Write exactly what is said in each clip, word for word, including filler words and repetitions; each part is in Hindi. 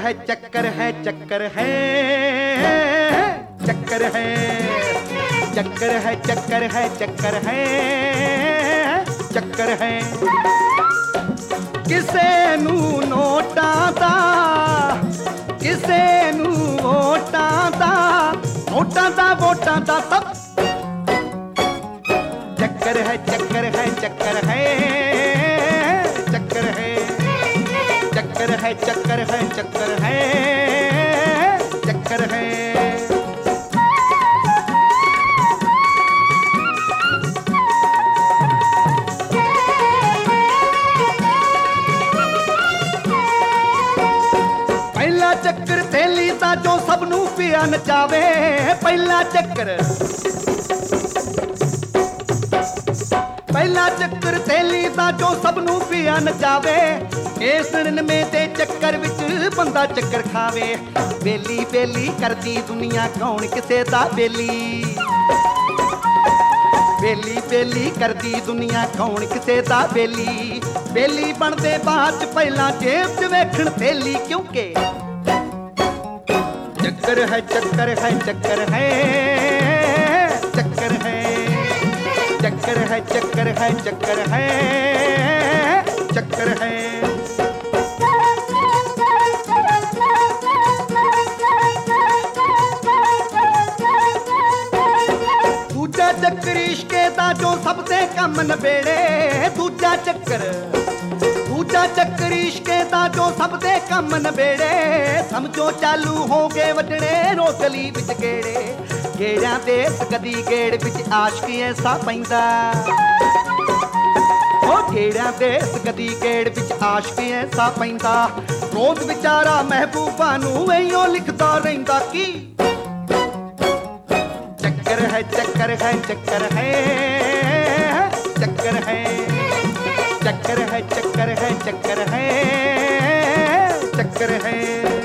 है चक्कर है चक्कर है चक्कर है चक्कर है चक्कर है चक्कर है चक्कर है किसे नू नोटां दा किसे नू वोटां दा नोटां दा वोटां दा सब चक्कर है चक्कर है चक्कर है चक्कर है चक्कर है चक्कर है चक्कर है चक्कर है पहला चक्कर थैली दा जो सबनू पिया नचावे पहला चक्कर पहला चक्कर थैली दा जो सबनू पिया नचावे इस में ते चक्कर विच बंदा चक्कर खावे बेली बेली करदी दुनिया कौन किसे दा बेली बेली बेली करदी दुनिया कौन किसे दा बेली बेली बनदे बाद च पहला जेब च वेखण थैली क्योंकि चक्कर है चक्कर है चक्कर है चक्कर है चक्कर है चक्कर है चक्कर है चक्कर है दूजा चक्कर इश्के दा जो सब दे कम नबेड़े दूजा चक्कर दूजा चक्कर इश्के दा जो सब दे कम नबेड़े समझो चालू हो गए वटने रोकली विच गेड़े गेड़ियां दे कदी गेड़ विच आशिक ऐसा पैंदा ओ गेड़ियां दे कदी गेड़ विच आशिक ऐसा पैंदा रोज बेचारा महबूबा नू एयो लिखदा रहिंदा की चक्कर है चक्कर है चक्कर है चक्कर है चक्कर है चक्कर है चक्कर है चक्कर है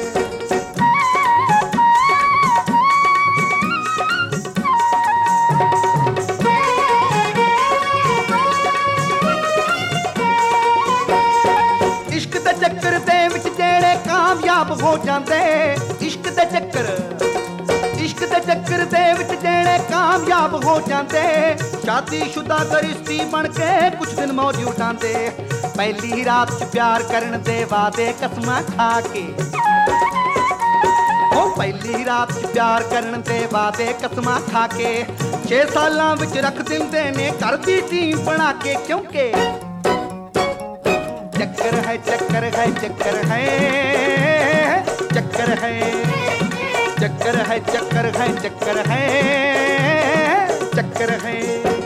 इश्क दे चक्कर दे विच जेड़े कामयाब हो जांदे इश्क दे चक्कर इश्क दे चक्कर दे विच जेड़े कामयाब हो जांदे शादीशुदा गरिश्ती बन के कुछ दिन मौज उठांदे पहली रात च प्यार करन दे वादे कसमां खा के ओ पहली रात च प्यार करन दे वादे कसमां खा के छे सालां विच रख दिंदे ने घर दी टीम बना के क्योंकि चक्कर है चक्कर है चक्कर है चक्कर है चक्कर है चक्कर है चक्कर है चक्कर है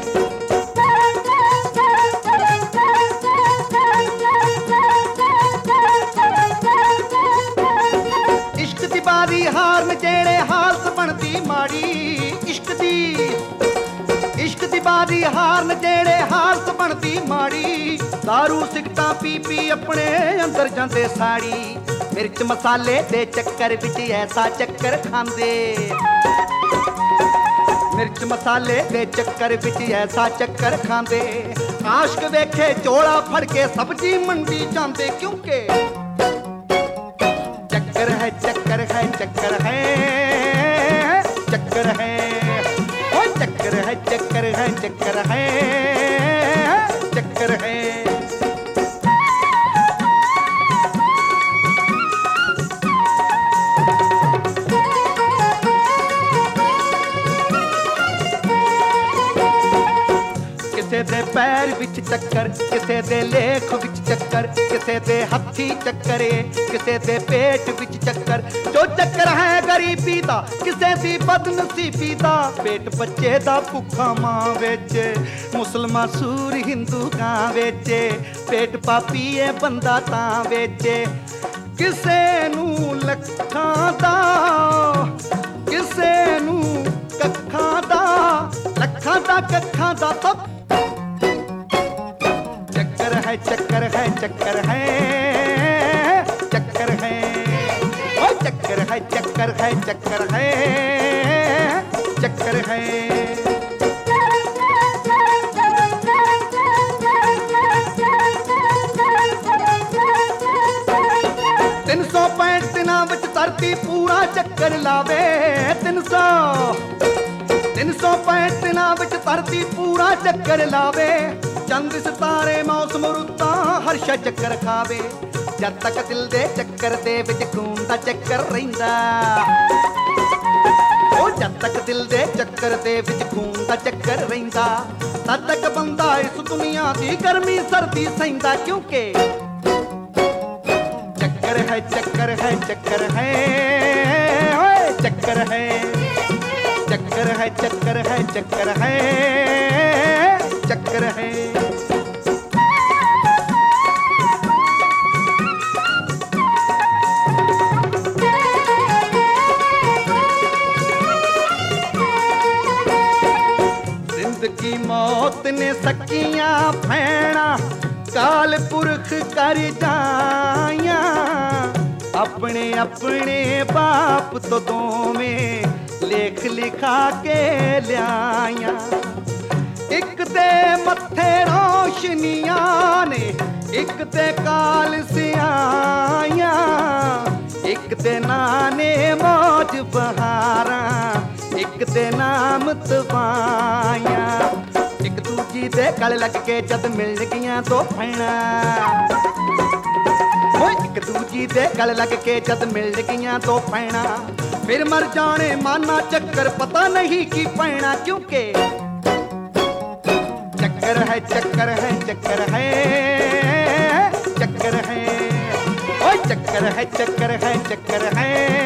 इश्क दी बारी हार में जेड़े हालत बनदी माड़ी इश्क दी इश्क दी बारी हार में जेड़े हालत बनदी माड़ी दारू सिगटा पी पी अपने अंदर जांदे साड़ी मिर्च मसाले दे चक्कर विच ऐसा चक्कर खांदे मिर्च मसाले दे चक्कर विच ऐसा चक्कर खांदे आशिक वेखे चोला फड़ के सब्जी मंडी जांदे क्योंकि चक्कर है चक्कर है चक्कर है चक्कर है ओ चक्कर है चक्कर है चक्कर है चक्कर है किसे दे पैर विच चक्कर किसे दे लेख विच चक्कर किसे दे हथी चक्कर किसे दे पेट विच चक्कर जो चक्कर है गरीबी दा किसे दी बदनसीबी दा पेट बच्चे दा भुखा मां विच मुसलमान सूर हिंदू गां विच पेट पापी है बंदा तां विच किसे नू लखां दा किसे नू कखां दा लखां दा कखां दा सब चक्कर है चक्कर है चक्कर है चक्कर है ओ चक्कर है चक्कर है चक्कर है चक्कर है तीन सौ पैंठ दिना तिना विच धरती पूरा चक्कर लावे, चंद सितारे मौसम रुत्तां हर शै चक्कर खावे। जद तक दिल दे चक्कर दे विच खून दा चक्कर रहिंदा, ओ जद तक दिल दे चक्कर दे विच खून दा चक्कर रहिंदा, तद तक बंदा इस दुनिया दी गर्मी सर्दी सहिंदा। क्योंकि चक्कर है चक्कर है चक्कर है ओए चक्कर है चक्कर है चक्कर है चक्कर है चक्कर है। जिंदगी मौत ने सकियां भैणा काल पुरख कर जाया, अपने अपने बाप तो दोवें लेख लिखा के लियाया। एक दे मत्थे रोशनियां ने, एक दे काल सियाया, एक दे नाने मौज बहारां, एक दे नाम तवाया। एक दूजी दे गल लग के जद मिल गईयां दो भैणा, एक दूजी दे गल लग के जद मिल गईयां दो भैणा, फिर मर जाने माना चक्कर पता नहीं की पैना। क्योंकि चक्कर है चक्कर है चक्कर है चक्कर है ओए चक्कर है चक्कर है चक्कर है